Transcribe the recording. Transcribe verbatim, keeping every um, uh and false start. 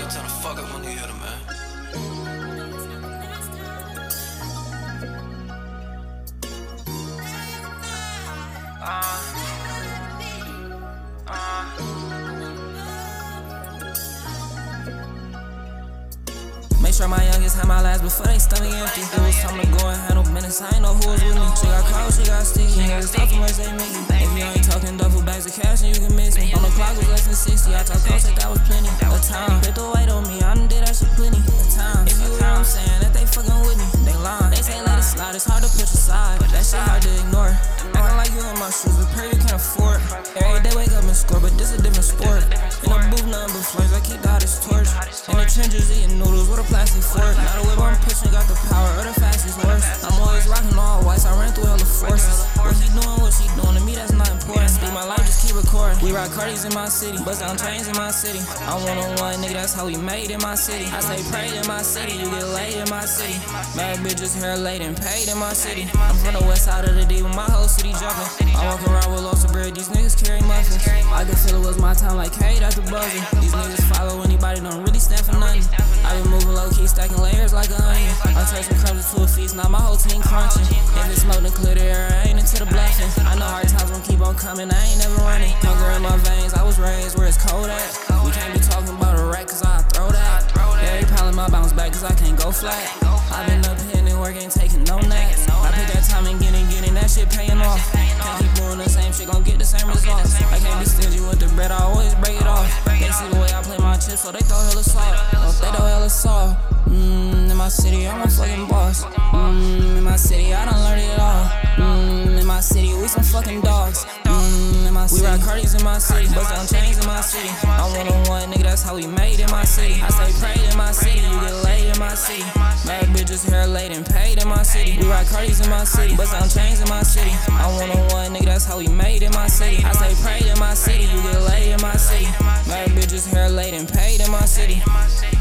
I'ma turn the fuck up when you hit him, man. Uh, uh. Make sure my youngest had my last before they stomach empty. It was time to go and handle business, I ain't know who was with me. She got cold, she got sticky, niggas talk too much, they make me. If you ain't talking duffel bags of cash, then you can miss me. On the clock was less than sixty, I talk close, like that was plenty. A time, put the weight on me, I done did that shit plenty. A time, if you hear what I'm saying, that they fucking with me, they lying. They say let it slide, it's hard to push aside, but that shit hard to ignore. Acting like you in my shoes, but pray you can't afford. Every day wake up and score, but this a different sport. In the booth, nothing but flames, I keep the hottest torch. In the trenches, eating noodles with a plastic fork. Now the whip I'm pushing got the power of the fastest horse. I'm always rocking all whites, I ran through hella forces. What he doing, what she doing, to me that's not important. Speak my life, just keep recording. We rock Cardis in my city, bust down chains in my city. I'm one on one, nigga, that's how we made in my city. I say prayed in my city, you get laid in my city. Bad bitches hair laid and paid in my city. I'm from the west side of the D with my whole city jumping. I walk around with lots of bread, these niggas carry muffins. I can feel it was my time like Kate at the buzzer. These niggas follow anybody, don't really stand for nothing. I been moving low key, stacking layers like an onion. I turn some crumbs to a feast, now my whole team crunching. If it's smoke, then clear the air, I ain't into the bluffing. I know hard times gon' keep on coming, I ain't never running. Hunger in my veins, I was raised where it's cold at. We can't be talking about a rack, cause I throw that. Every problem I bounce back, cause I can't go flat. I been up here and work, ain't taking no naps. I put that time in getting, getting that shit paying off. Can't keep doing the same shit, gon' get the same results. I can't be stingy with the bread, I always break it off. They see the way I play my chips, so they throw hella salt. Oh, they throw hella salt. Mmm, in my city, I'm a fucking boss. Mmm, in my city, I done learned it all. Mmm, in my city, we some fucking dogs. Mmm, in my city, we rock Cardis in my city, bust down chains in my city. I'm one on one, nigga, that's how we made in my city. I say prayed in my city, you get laid in my city. Bad bitches hair laid and paid in my city. We rock Cardis in my city, bust down chains in my city. I'm one on one, nigga, that's how we made in my city. I say prayed in my city, you get laid in my city. Bad bitches hair laid and paid in my city.